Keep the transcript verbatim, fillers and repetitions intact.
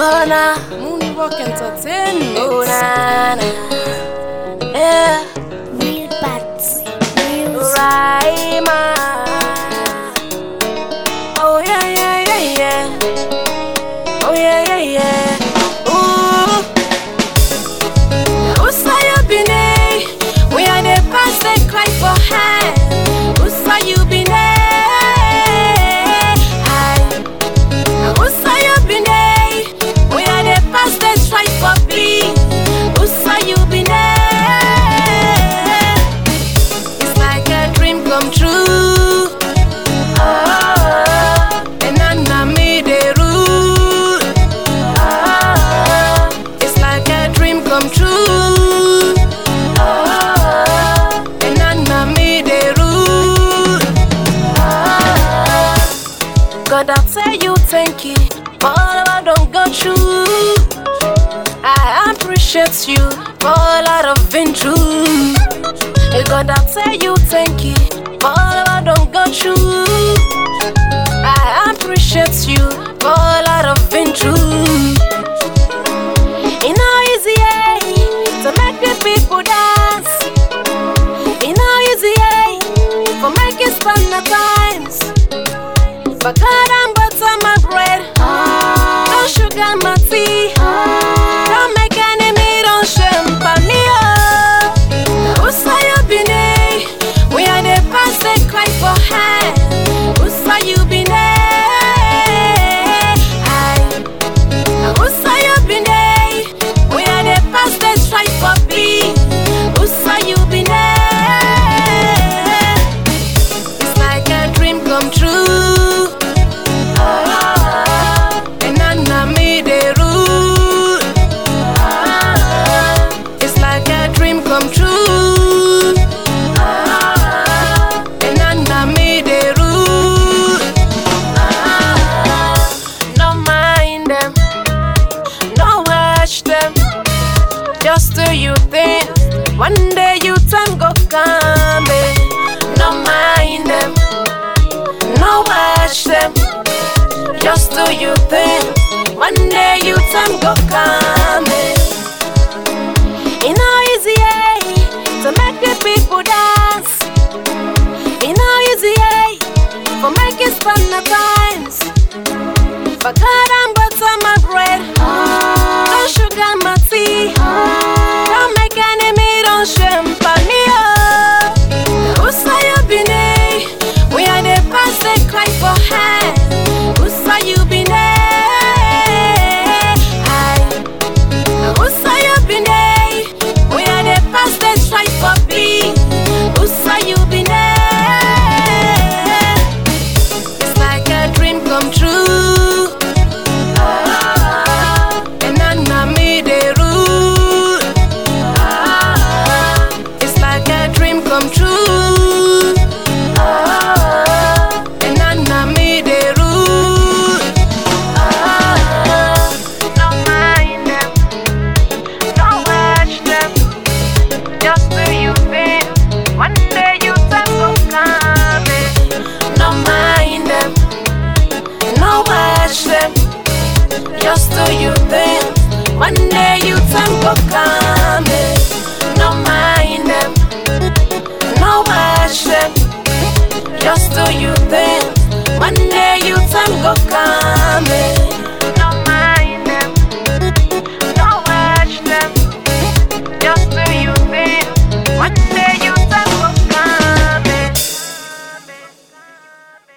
Oh na, Moonwalk Entertainment. oh na, na. Yeah, Real Bats Music. Rhyma. Oh yeah, yeah, yeah, yeah. Oh yeah, yeah, yeah. Ooh. Who saw you been there? We are the past they cry for hand. Who saw you been there? Who saw you been there? We are the past they try for peace. Who saw you been there? It's like a dream come true. Oh, and I know me the root. Oh, it's like a dream come true. Oh, and I know me the root. Oh, God, I'll tell you thank you for all I don't go through. I appreciate you for all I've been through. Hey God, I'll tell you thank you for all I don't go through. I appreciate you for all I've been through. It's not easy eh, to make the people dance. It's not easy eh, for making stand the times. But God and butter my bread, no sugar my tea. Don't make enemy, don't shame for me. Oh, who saw you been there? We are the past they cry for hand. Who saw you been there? Aye. Who saw you been there? We are the past they try for peace. Who saw you been there? It's like a dream come true. And I know me the root. It's like a dream come true. And I know me the root. Don't mind them, don't watch them. Just do you think one day you time go come. eh. Don't mind them, no watch them. Just do you think one day you time go come. eh. It's not easy eh, to make the people dance. It's not easy eh, for making stand the times. But God and butter my bread, no sugar my tea. Don't make enemy, don't shame for me. Oh, who saw you been there? We are the past they cry for hand. Who saw you been there? Aye. Who saw you been there? We are the past they try for peace. Who saw you been there? It's like a dream come true. Oh, and I know me the root. Oh, it's like a dream come true. Oh, and I know me the root. Oh, don't mind them, don't watch them. Just do you think one day you time go come. eh. Don't mind them, no watch them. Just do you think one day you time go come. eh. Don't mind them, no watch them. Just do you think one day you time go come. eh. Don't mind them, no watch them. Just do you think one